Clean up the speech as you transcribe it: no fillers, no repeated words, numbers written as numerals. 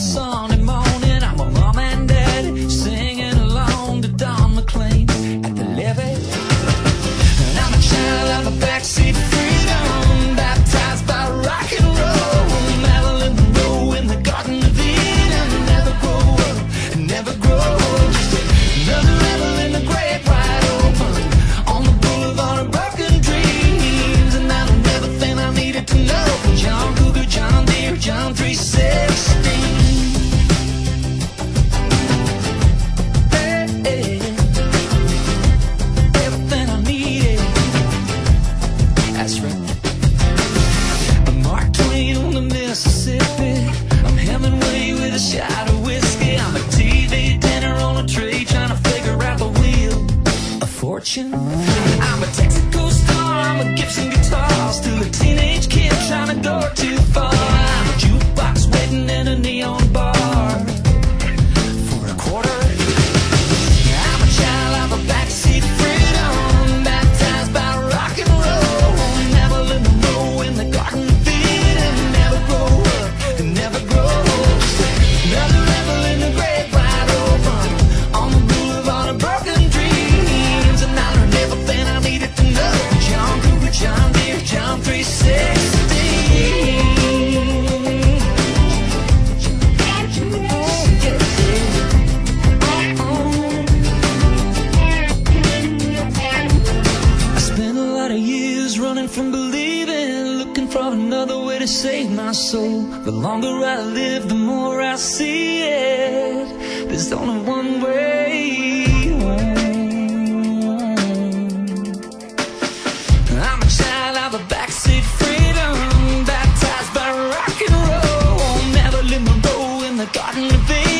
Sunday morning, I'm a mom and dad singing along to Don McLean at the levee. And I'm a child of a backseat freedom, baptized by rock and roll. Marilyn Monroe in the Garden of Eden. Never grow up, never grow old. Just another rebel in the great wide open, on the boulevard of broken dreams. And I don't ever think I needed to know. John Cougar, John Deere, John 316. Mississippi, I'm Hemingway with a shot of whiskey. I'm a TV dinner on a tray, trying to figure out the wheel of fortune. I'm a Texaco star, I'm a Gibson guitar, still a teenage kid trying to go too far. I'm a jukebox waiting in a neon bar for a quarter. I'm a child of a backseat freedom, baptized by rock and roll. Marilyn Monroe in the Garden of Eden. Never grow up, never grow old. Another rebel in the great wide open, on the boulevard of broken dreams. And I learned everything I needed to know. John Cougar, John Deere, John 316. I spent a lot of years running from believing, looking for another way to save my soul. The longer I live, the more I see it. There's only one way home. I'm a child of a backseat freedom, baptized by rock and roll. Marilyn Monroe in the Garden of Eden.